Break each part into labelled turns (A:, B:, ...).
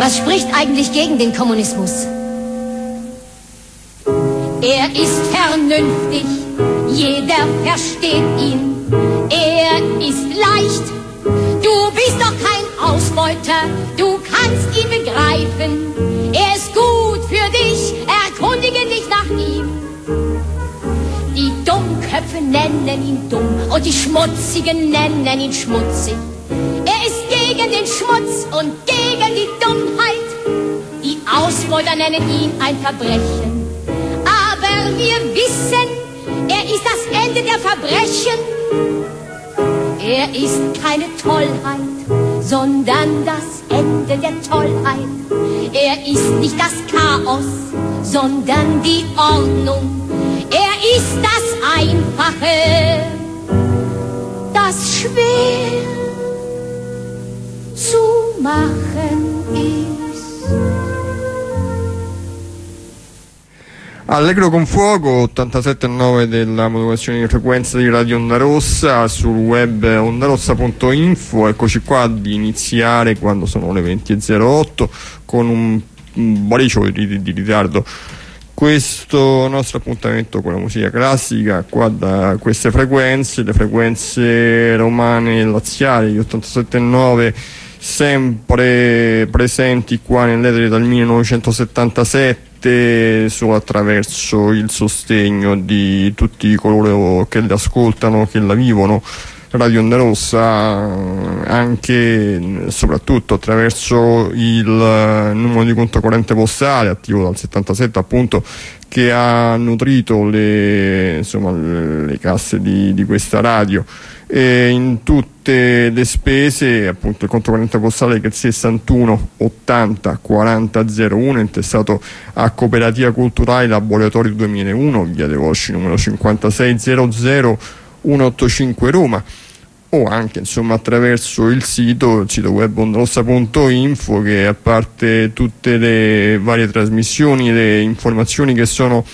A: Was spricht eigentlich gegen den Kommunismus? Er ist vernünftig, jeder versteht ihn. Er ist leicht, du bist doch kein Ausbeuter, du kannst ihn begreifen. Er ist gut für dich, erkundige dich nach ihm. Die Dummköpfe nennen ihn dumm und die Schmutzigen nennen ihn schmutzig. Er ist gegen den Schmutz und gegen die Dummheit. Die Ausbeuter nennen ihn ein Verbrechen. Aber wir wissen, er ist das Ende der Verbrechen. Er ist keine Tollheit, sondern das Ende der Tollheit. Er ist nicht das Chaos, sondern die Ordnung. Er ist das Einfache, das schwer zu machen ist.
B: Allegro con fuoco, 87,9 della modulazione di frequenza di Radio Onda Rossa, sul web ondarossa.info. Eccoci qua ad iniziare quando sono le 20.08 con un briciolo di ritardo questo nostro appuntamento con la musica classica qua da queste frequenze, le frequenze romane e laziali, gli 87,9 sempre presenti qua nell'etere dal 1977, solo attraverso il sostegno di tutti coloro che le ascoltano, che la vivono. Radio Onda Rossa, anche e soprattutto attraverso il numero di conto corrente postale attivo dal 77, appunto, che ha nutrito le casse di questa radio, e in tutte le spese, appunto, il conto corrente postale che è il 61 80 40 01, intestato a Cooperativa Culturale Laboratorio 2001, via De Vosci numero 5600 185 Roma, o anche insomma attraverso il sito web ondarossa.info, che a parte tutte le varie trasmissioni, le informazioni che sono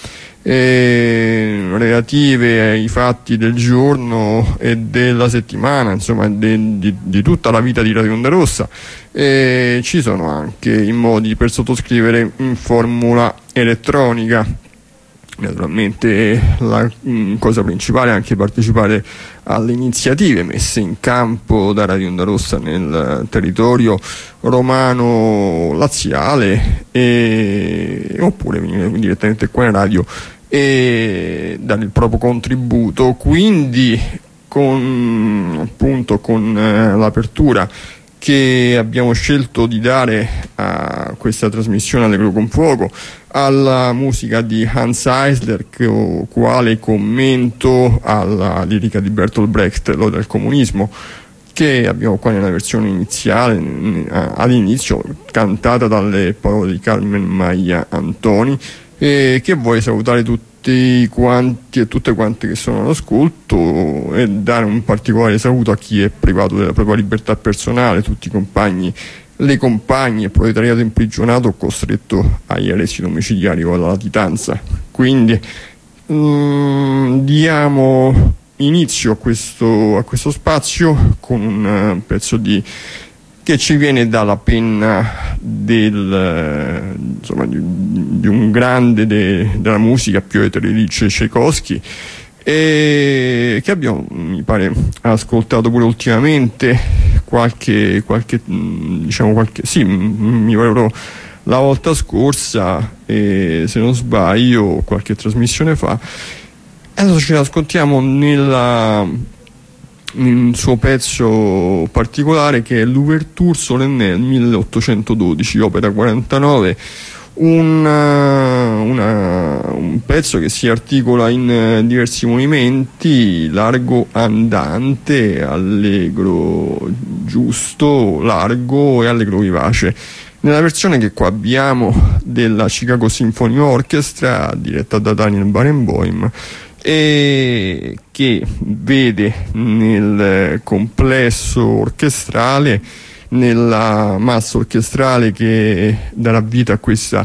B: relative ai fatti del giorno e della settimana, insomma di tutta la vita di Radio Onda Rossa, ci sono anche i modi per sottoscrivere in formula elettronica. Naturalmente la cosa principale è anche partecipare alle iniziative messe in campo da Radio Onda Rossa nel territorio romano laziale, oppure venire direttamente qua in radio e dare il proprio contributo. Quindi con l'apertura che abbiamo scelto di dare a questa trasmissione Allegro con fuoco alla musica di Hanns Eisler, quale commento alla lirica di Bertolt Brecht, Lode al comunismo, che abbiamo qua nella versione iniziale, all'inizio, cantata dalle parole di Carmen Maia Antoni, che vuole salutare tutti quanti e tutte quante che sono all'ascolto e dare un particolare saluto a chi è privato della propria libertà personale, tutti i compagni, le compagne, il proletariato imprigionato costretto agli arresti domiciliari o alla latitanza. Quindi diamo inizio a questo spazio con un pezzo che ci viene dalla penna di un grande della musica, Piotr Ilyich Tchaikovsky, e che abbiamo, mi pare, ascoltato pure ultimamente mi pare la volta scorsa, se non sbaglio qualche trasmissione fa. Adesso ce l'ascoltiamo un suo pezzo particolare, che è l'Ouverture solennelle 1812, opera 49, un pezzo che si articola in diversi movimenti: largo andante, allegro giusto, largo e allegro vivace. Nella versione che qua abbiamo della Chicago Symphony Orchestra, diretta da Daniel Barenboim, e che vede nel complesso orchestrale, nella massa orchestrale che darà vita a questa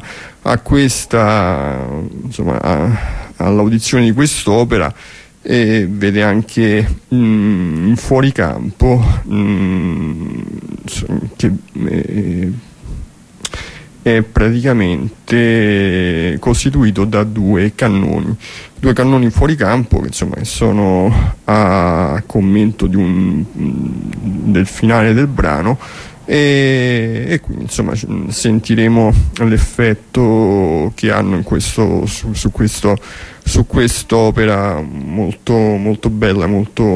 B: all'audizione di quest'opera, e vede anche in fuoricampo è praticamente costituito da due cannoni fuori campo che insomma sono a commento del finale del brano, e quindi insomma sentiremo l'effetto che hanno su quest'opera molto, molto bella, molto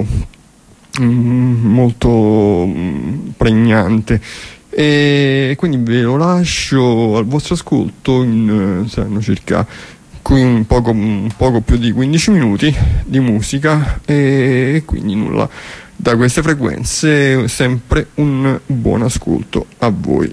B: pregnante. E quindi ve lo lascio al vostro ascolto saranno circa un poco più di 15 minuti di musica, e quindi nulla, da queste frequenze sempre un buon ascolto a voi.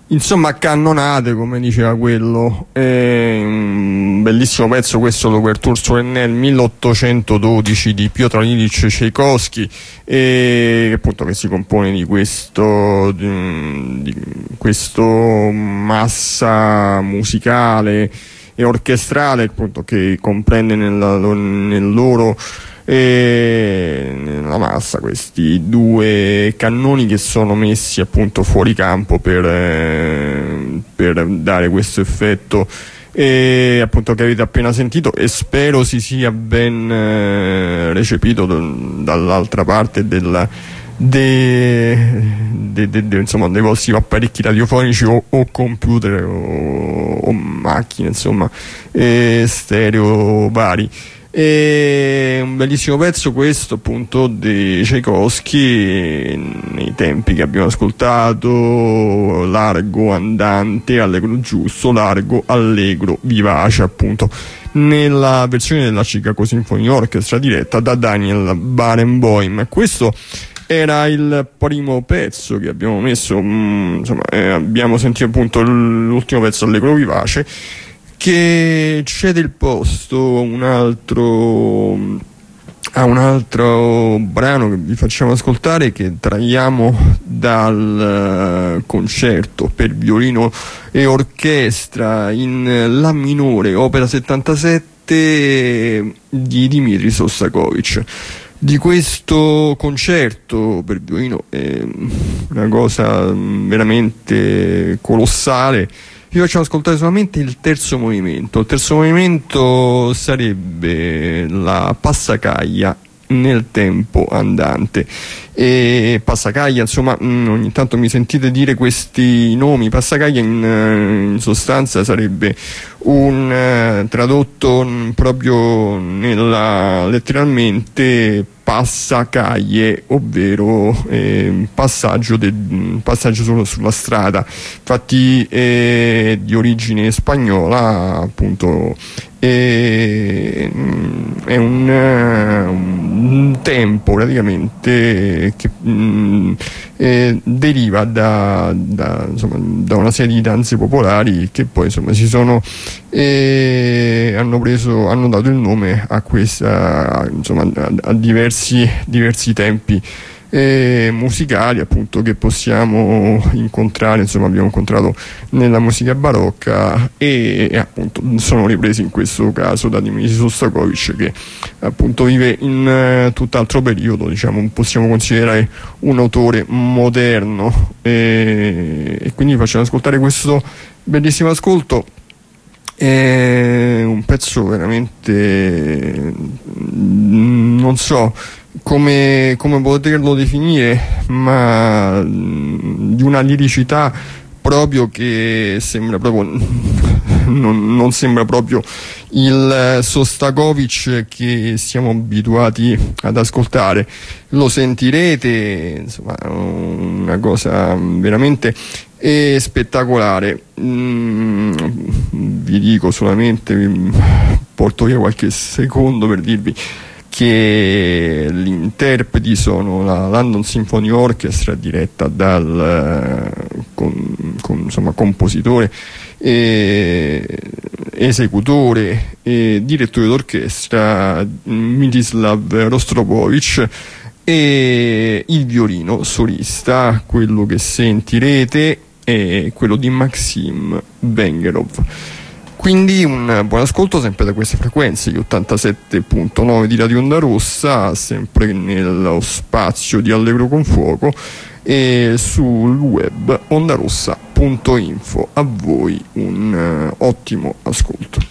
B: insomma, cannonate, come diceva quello. È un bellissimo pezzo questo, l'Ouverture solennelle 1812 di Piotr Ilyich Tchaikovsky, e appunto che si compone di questo massa musicale e orchestrale, appunto, che comprende nel loro nella massa questi due cannoni che sono messi appunto fuori campo per dare questo effetto appunto che avete appena sentito, e spero si sia ben recepito dall'altra parte insomma, dei vostri apparecchi radiofonici o computer o macchine, insomma, stereo vari. E un bellissimo pezzo questo, appunto, di Tchaikovsky, nei tempi che abbiamo ascoltato, largo, andante, allegro giusto, largo, allegro, vivace, appunto, nella versione della Chicago Symphony Orchestra diretta da Daniel Barenboim. Questo era il primo pezzo che abbiamo messo, insomma, abbiamo sentito appunto l'ultimo pezzo, allegro vivace, che cede il posto a un altro brano che vi facciamo ascoltare, che traiamo dal concerto per violino e orchestra in La minore, opera 77 di Dmitri Shostakovich. Di questo concerto per violino è una cosa veramente colossale. Vi facciamo ascoltare solamente il terzo movimento. Il terzo movimento sarebbe la passacaglia nel tempo andante. E passacaglia, insomma, ogni tanto mi sentite dire questi nomi. Passacaglia in sostanza sarebbe tradotto proprio letteralmente passacaglie, ovvero passaggio solo sulla strada. Infatti di origine spagnola, appunto, è un tempo praticamente che deriva da una serie di danze popolari che poi, insomma, hanno dato il nome a questa, insomma, a diversi tempi musicali, appunto, che possiamo incontrare, insomma, abbiamo incontrato nella musica barocca, e appunto sono ripresi in questo caso da Dmitri Shostakovich, che appunto vive in tutt'altro periodo, diciamo, possiamo considerare un autore moderno, e quindi facciamo ascoltare questo bellissimo ascolto. È un pezzo veramente, non so come poterlo definire, ma di una liricità proprio che sembra proprio non sembra proprio il Shostakovich che siamo abituati ad ascoltare. Lo sentirete, insomma, una cosa veramente spettacolare. Vi dico solamente, porto via qualche secondo per dirvi che gli interpreti sono la London Symphony Orchestra, diretta dal compositore, esecutore e direttore d'orchestra Mstislav Rostropovich, e il violino solista, quello che sentirete, è quello di Maxim Vengerov. Quindi un buon ascolto sempre da queste frequenze, gli 87.9 di Radio Onda Rossa, sempre nello spazio di Allegro con Fuoco, e sul web ondarossa.info. A voi un ottimo ascolto.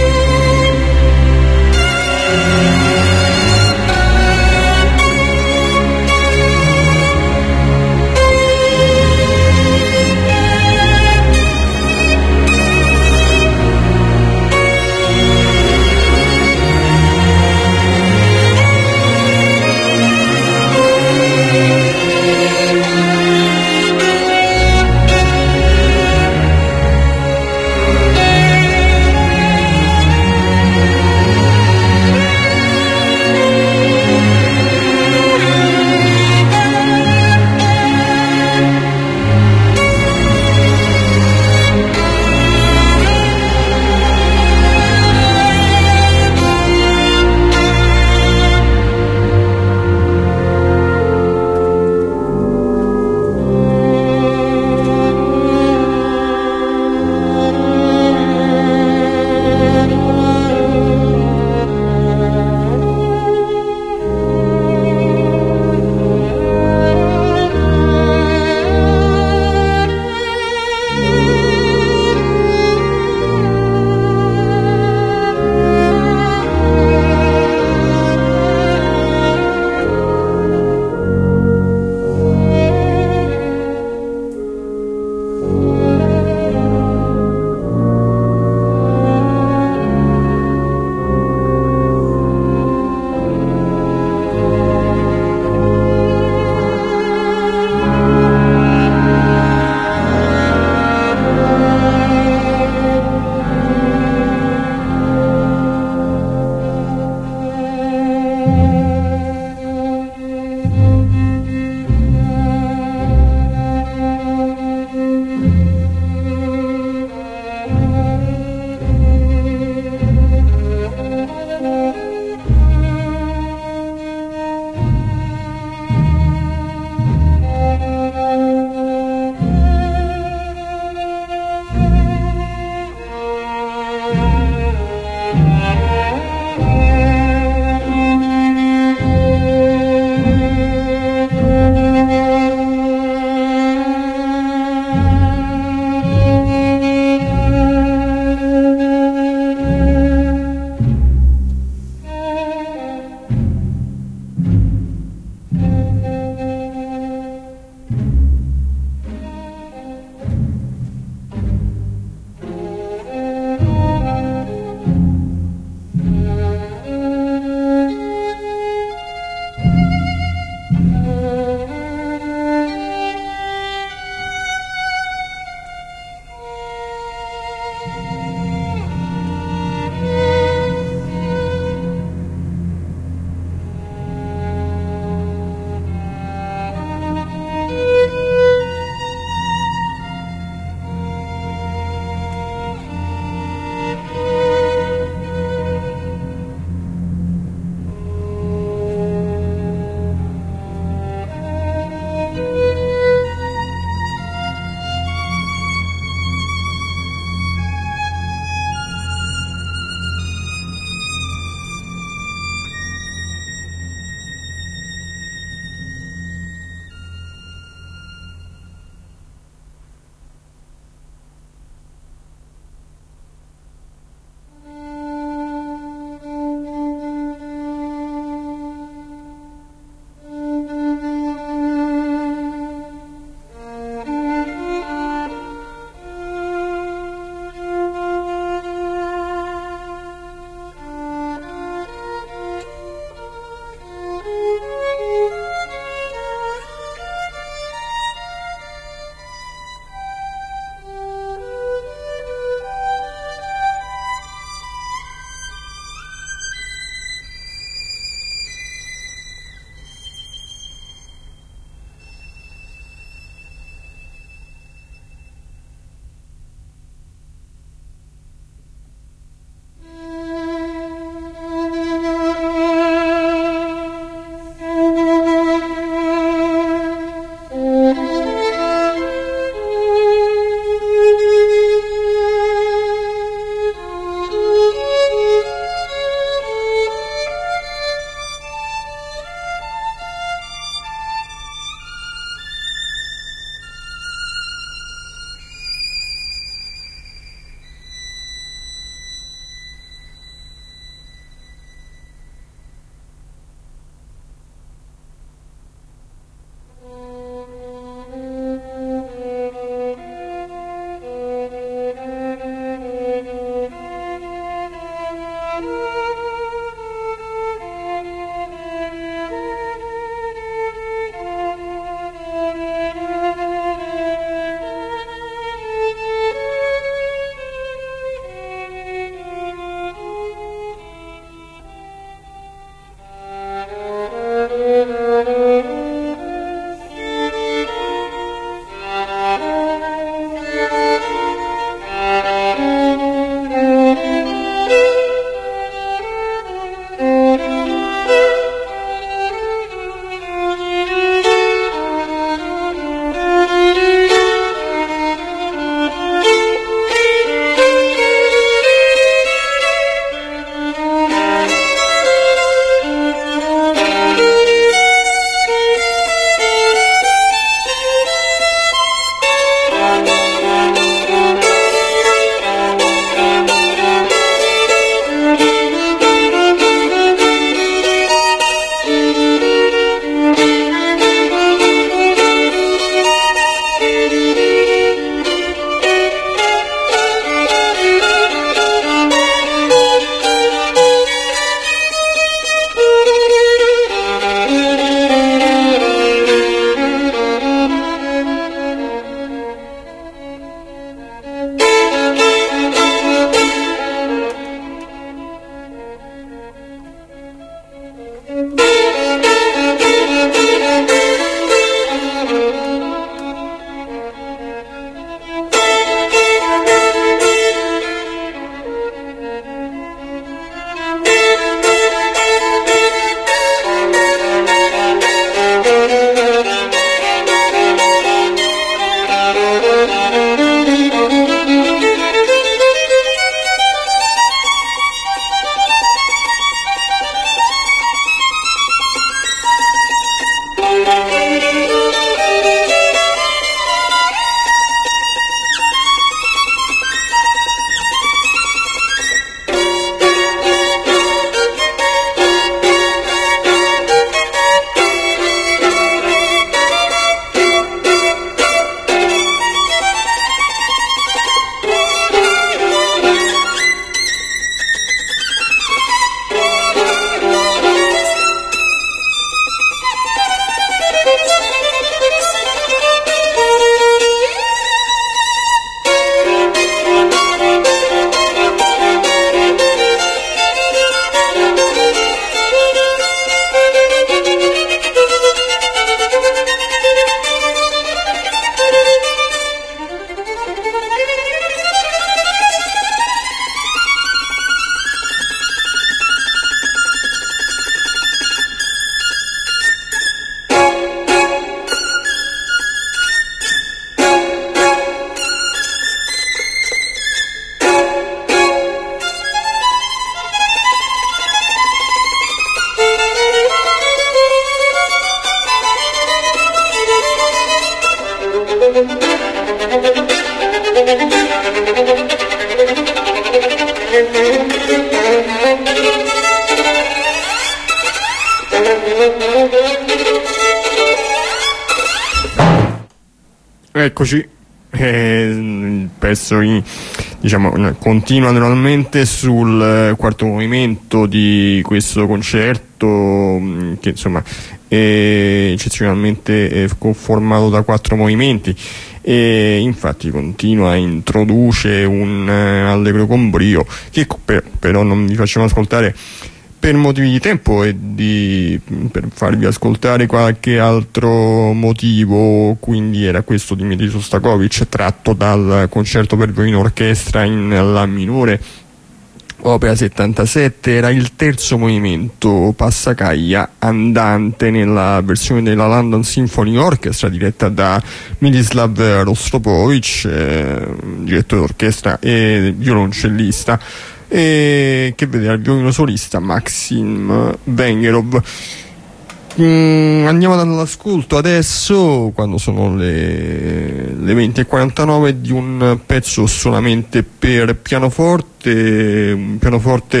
B: Eccoci, il pezzo diciamo, continua naturalmente sul quarto movimento di questo concerto, che insomma è eccezionalmente conformato da 4 movimenti, e infatti continua, introduce un allegro con brio che però non vi facciamo ascoltare per motivi di tempo e per farvi ascoltare qualche altro motivo. Quindi era questo di Dmitri Shostakovich, tratto dal concerto per violino orchestra in La minore, opera 77. Era il terzo movimento, Passacaglia andante, nella versione della London Symphony Orchestra diretta da Miroslav Rostropovich, direttore d'orchestra e violoncellista, e che vede al violino solista Maxim Vengerov. Andiamo all'ascolto adesso, quando sono le 20:49, di un pezzo solamente per pianoforte, un pianoforte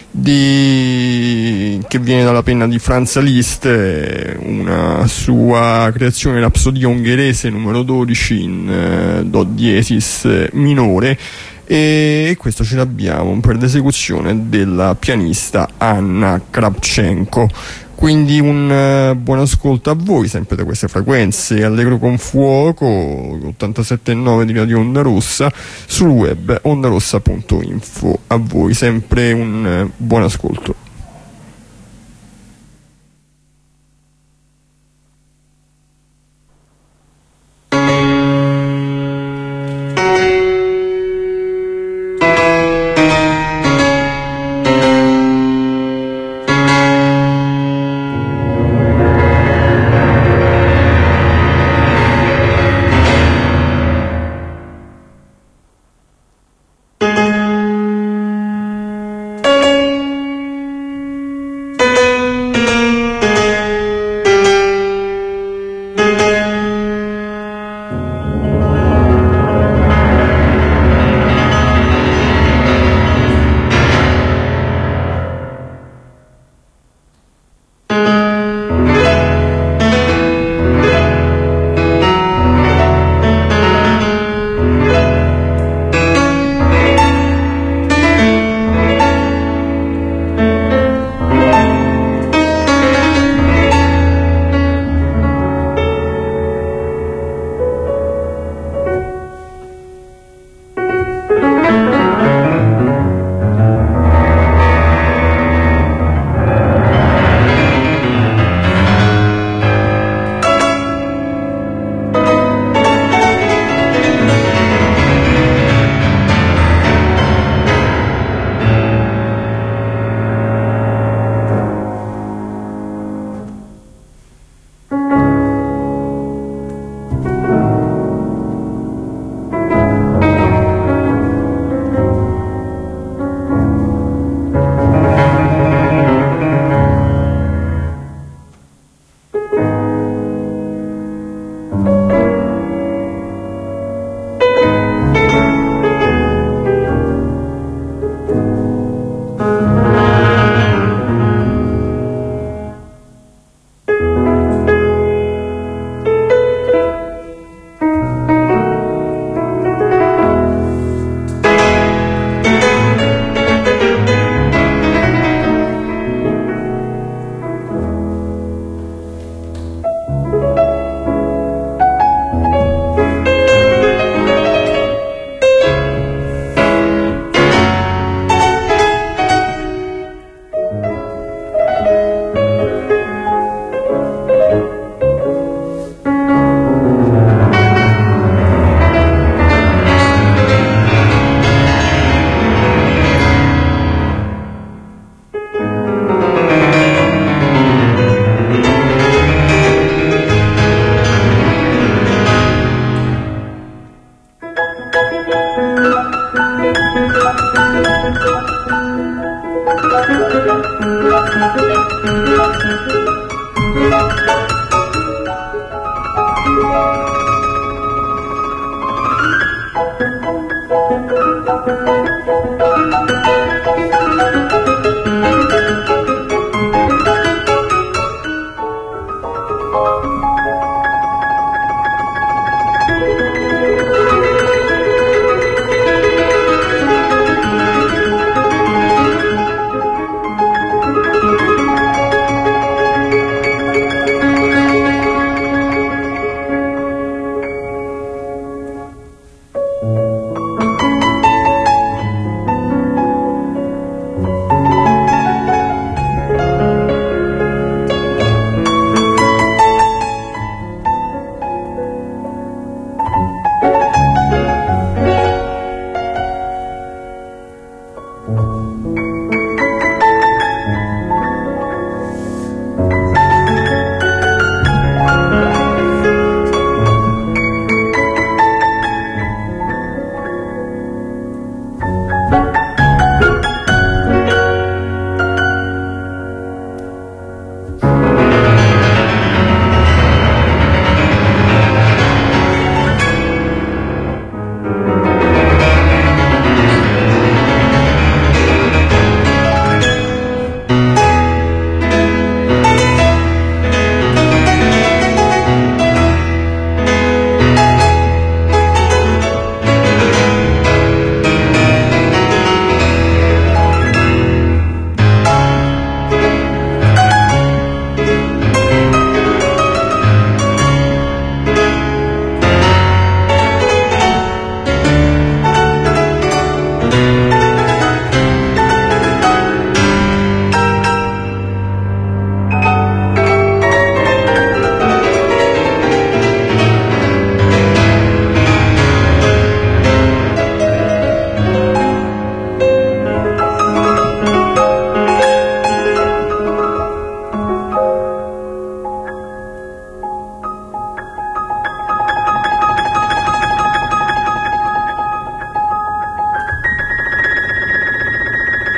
B: che viene dalla penna di Franz Liszt, una sua creazione, Rapsodia ungherese numero 12 in do diesis minore, e questo ce l'abbiamo per l'esecuzione della pianista Anna Kravchenko. Quindi un buon ascolto a voi, sempre da queste frequenze Allegro con Fuoco, 87,9 di Radio Onda Rossa, sul web ondarossa.info. A voi sempre un buon ascolto.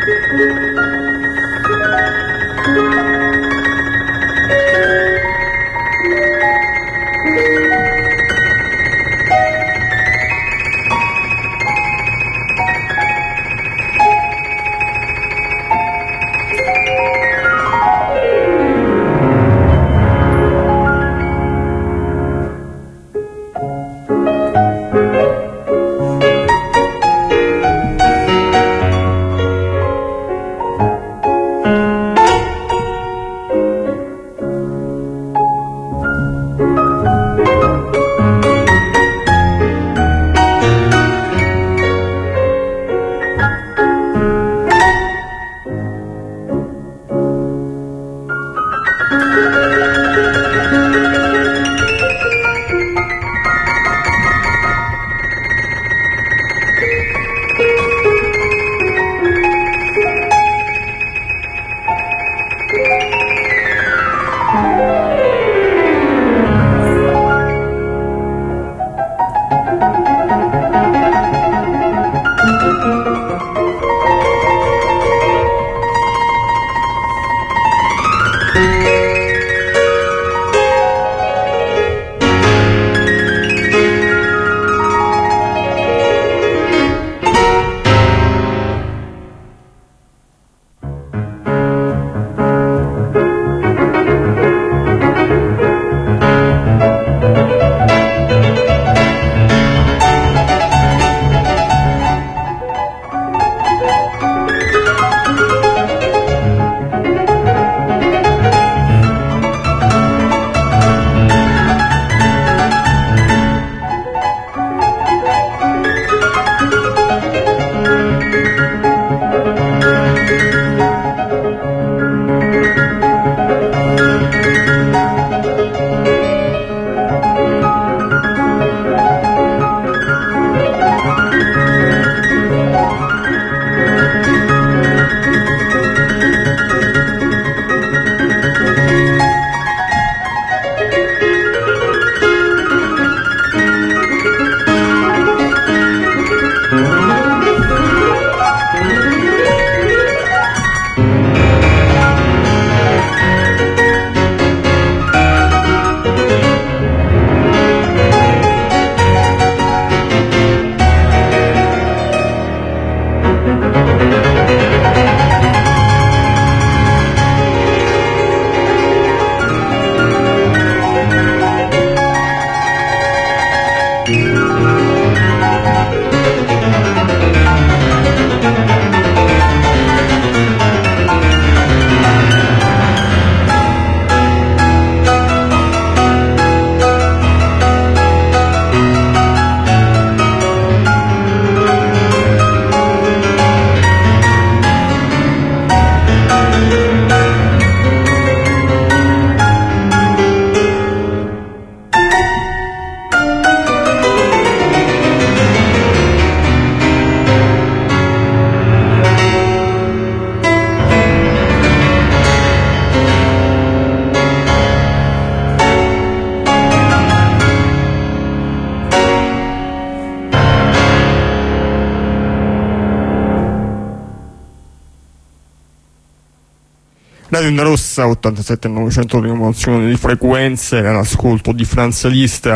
B: Radio Onda Rossa 87.900 rimozione di frequenze, era l'ascolto di Franz Liszt,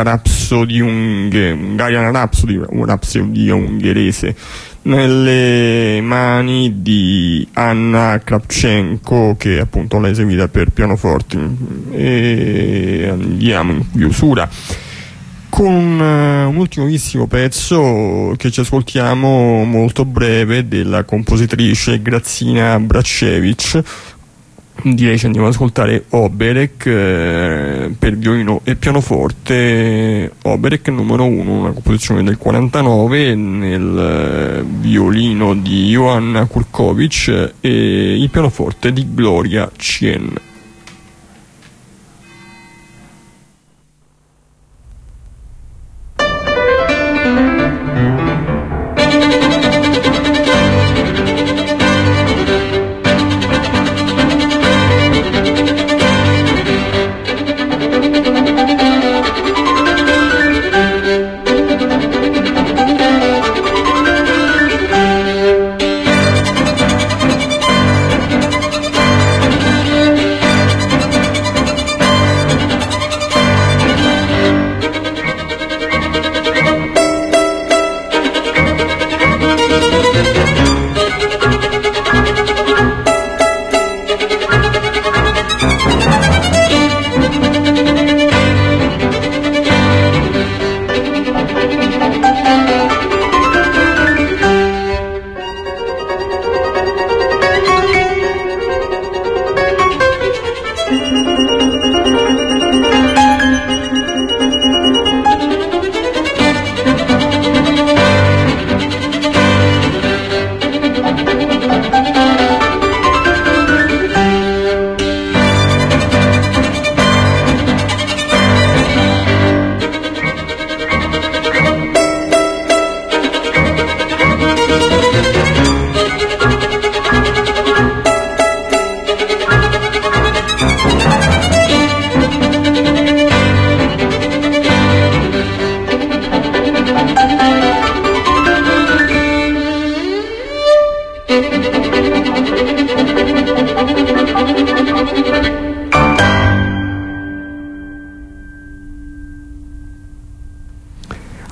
B: Hungarian Rhapsody, un Rhapsody ungherese, nelle mani di Anna Kravchenko, che appunto l'ha eseguita per pianoforte. E andiamo in chiusura con un ultimissimo pezzo che ci ascoltiamo molto breve, della compositrice Grazina Bracevic. Direi ci andiamo ad ascoltare Oberek per violino e pianoforte, Oberek numero 1, una composizione del 49, nel violino di Johanna Kurkovic e il pianoforte di Gloria Chien.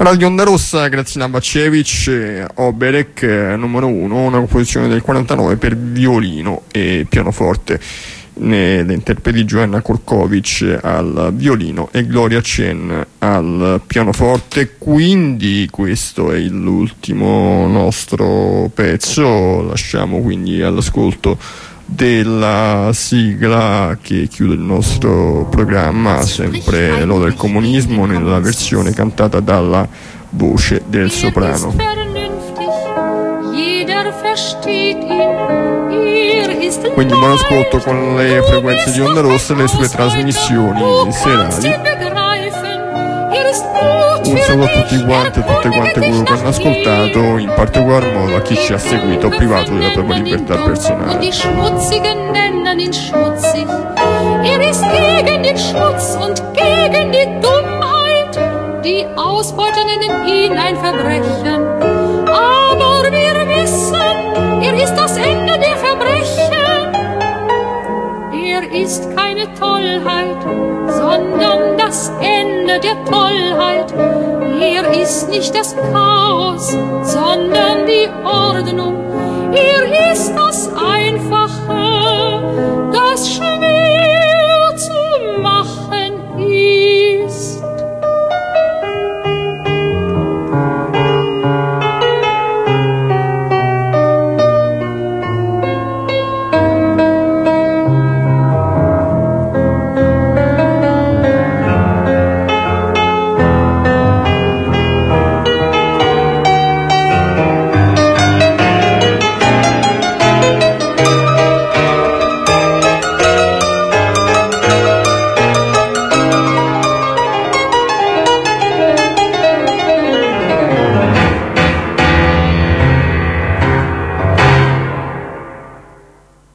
B: Opera di Onda Rossa, Graziana Bacevic, Oberek, numero 1, una composizione del 49 per violino e pianoforte. Ne interpreti Joanna Kurkovic al violino e Gloria Chen al pianoforte. Quindi questo è l'ultimo nostro pezzo, lasciamo quindi all'ascolto della sigla che chiude il nostro programma, sempre Lode del comunismo, nella versione cantata dalla voce del soprano. Quindi buon ascolto con le frequenze di Onda Rossa e le sue trasmissioni serali. Un saluto a tutti quanti e tutte quante quello che hanno ascoltato, in particolar modo a chi ci ha seguito privato della propria libertà personale.
C: Die Schmutzigen nennen ihn schmutzig. Ist gegen den Schmutz und gegen die Dummheit. Die Ausbeuter nennen ihn ein Verbrechen. Aber wir wissen, ist das Ende der Verbrechen. Ist keine Tollheit, sondern das Ende der Tollheit. Ist nicht das Chaos, sondern die Ordnung. Ist das einfach